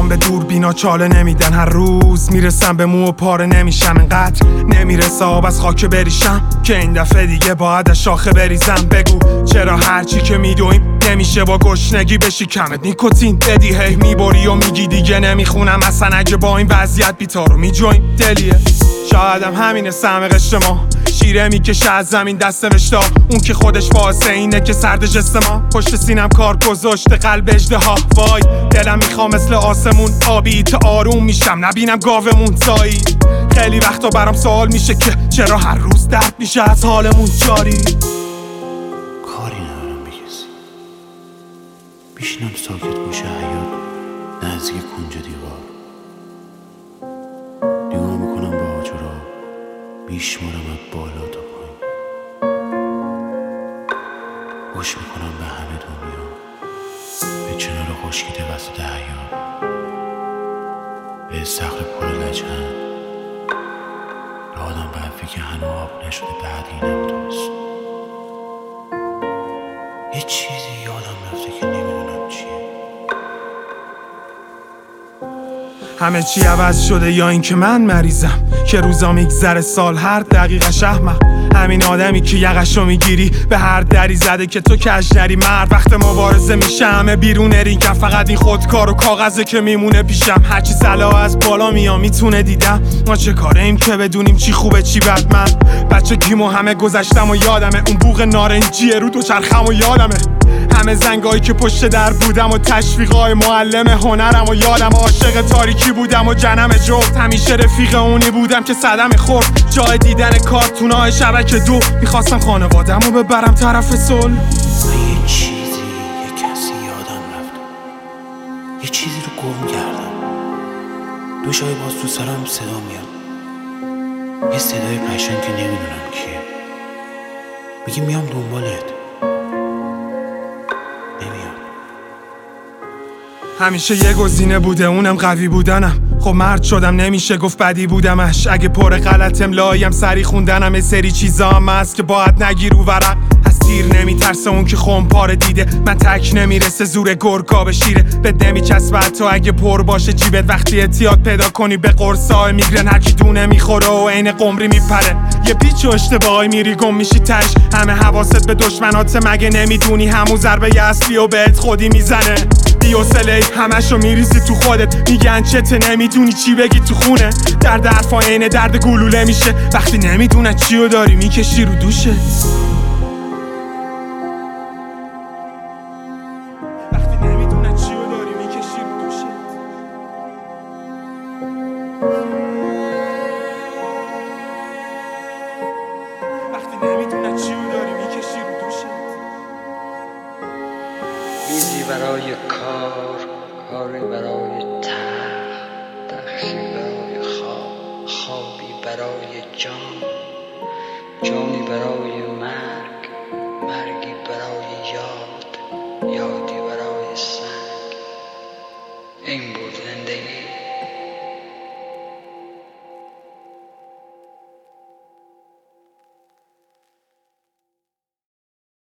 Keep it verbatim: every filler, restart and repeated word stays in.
چشام به دور بینا چاله نمیدن، هر روز میرسم به مو و پاره نمیشم، اینقدر نمیرسه آب از خاک بریشم که این دفعه دیگه باید از شاخه بریزم. بگو چرا هرچی که میدویم نمیشه با گشنگی بشی کمت نیکوتین بدی، هی میبری و میگی دیگه نمیخونم اصلا اگه با این وضعیت بیتارو میجویم دلیه. شایدم همینه سهم قشر ما، شیره میکشه از زمین دست نوشتا، اون که خودش واسه اینه که سرد جست ما پشت سینم کار گذاشته قلب اژدها. وای دلم میخوام مثل آسمون آبی تا آروم میشم نبینم گاومون تایی. خیلی وقتا برام سوال میشه که چرا هر روز درد میشه از حالمون جاری. کاری ندارم به کسی، میشینم ساکت گوشه حیاط نزدیک کنج دیوار، نگاه میکنم به آجرها، میشمارم از بالا تا پایین، گوش میکنم به همه دنیا، به چنار خشکیده وسط حیاط، به استخر پر لجن، یادم به حرفی که هنو آب نشده بعد اینم دوست. یه چیزی یادم رفته که نمیدونم چیه. همه چی عوض شده یا این که من مریضم که روزا میگذره سال هر دقیقه شهمم. همین آدمی که یقشو میگیری به هر دری زده که تو کشنری مرد. وقت مبارزه میشه همه بیرون رینگم، فقط این خودکار و کاغذه که میمونه پیشم. هرچی صلاح از بالا میام میتونه دیدم ما چه کاره ایم که بدونیم چی خوبه چی بد. من بچه گیمو همه گذشتم و یادمه، اون بوق نارنجیه رو دوچرخم و یادمه، همه زنگایی که پشت در بودم و تشویقای معلم هنرم و یادم عاشق تاریکی بودم و جنم جفت. همیشه رفیق اونی بودم که صدم خورد جای دیدن کارتونای شبکه دو. میخواستم خانوادم رو ببرم طرف صلح. من یه چیزی یه کسی یادم رفت، یه چیزی رو گم کردم. دو شای باز تو سرم صدا میاد، یه صدای قشنگ که نمیدونم کیه، میگه میام دنبالت. همیشه یه گزینه بوده اونم قوی بودنم، خب مرد شدم نمیشه گفت بدی بودمش. اگه پر غلط املاییم سری خوندنم، یه سری چیزا هم هست که باید نگیر و ورق. از تیر نمیترسه اون که خمپاره دیده، من تک نمیرسه زور گرگا به شیره. بد نمیچسبه تو اگه پر باشه جیبت، وقتی اعتیاد پیدا کنی به قرصای میگرن هرکی دونه میخوره و عین قمری میپره. یه پیچ و اشتباهی میری گم میشی تش، همه حواست به دشمنات مگه نمیدونی همون ضربه اصلی و بهت خودی میزنه. بی‌حوصله همشو میریزی تو خودت، میگن چته نمیدونی چی بگی تو خونه. درد حرفا عین درد گلوله میشه وقتی نمیدونه چیو داری میکشی رو دوشه. وقتی نمیدونه چیو داری میکشی رو دوشه. وقتی نمیدونه چیو داری میکشی رو دوشه. میزی برای کار، کاری برای تخت، تخشی برای خواب، خوابی برای جان، جانی برای